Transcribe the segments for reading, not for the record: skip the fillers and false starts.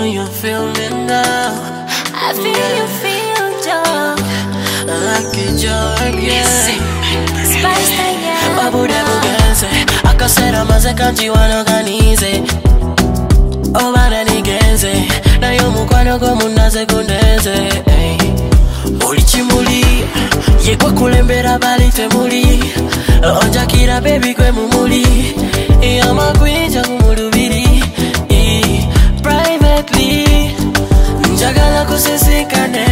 know you feel me now. I feel you feel joy. I get joy again. Spice again. Babu de bugense, akasera maze kanji wanoganize. Obana nigenze, na yo mukwano go munaze kundeze. Muli chimuli, ye kwa kulembera bali temuli. Onjakira baby kwe mumuli. Yama kwinja kumulubiri. Privately, njagala kusesikane.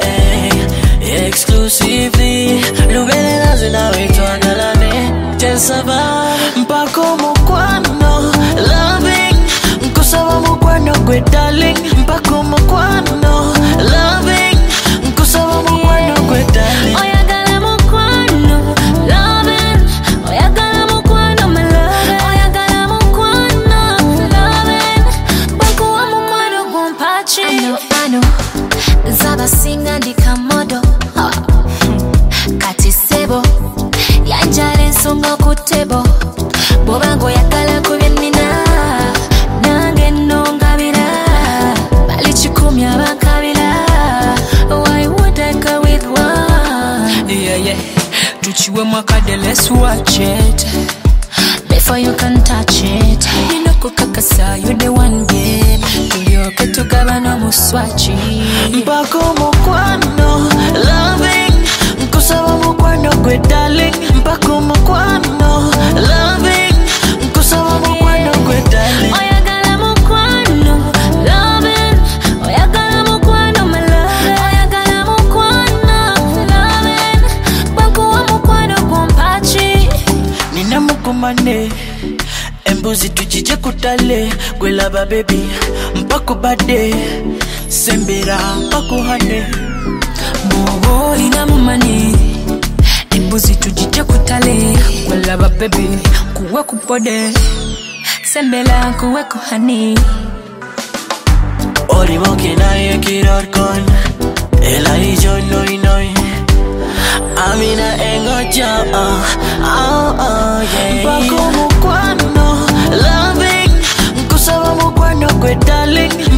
Exclusively, lubele nazo nawe tuandalane. Tensaba, mpako mukwano. Loving, nkusaba mukwano kwe darling. Mpako mukwano. Loving, nkusaba mukwano kwe darling. Oyagala mukwano, loving. Oyagala mukwano, my love. Oyagala mukwano, loving. Bakuwa mukwano gumpachi. I know, zaba singa ndika modo. Kati sebo, yanjale nsonga kutebo. Bobango yakala kubyennina, nange nongabira. Bali chikumi abakabira. Why would I go with one? Yeah. Tuchiwe mwakade, let's watch it Before you can touch it. Nino kukakasa, you the one babe. Tulioke tugabana muswachi. Mpako mukwano. Loving, nkusaba mukwano kwe darling. Mpako mukwano. Loving, nkusaba mukwano kwe darling. Oyagala mukwano, loving. Oyagala mukwano, my love. Oyagala mukwano, loving. Bakuwa mukwano gumpachi. Nina mukumane, embuzi tujije kutale. Gwelaba baby, mpako bade. Sembera mpako hane. Bobo lina mumani, embuzi tujije kutale. Welaba baby, kuwe kupode. Sembela kuwe kuhani. Ori moki na ye kiror kon. Ela hijo noi. Amina engoja. Yeah. Mpako mukwano. Loving, nkusaba mukwano kwe darling.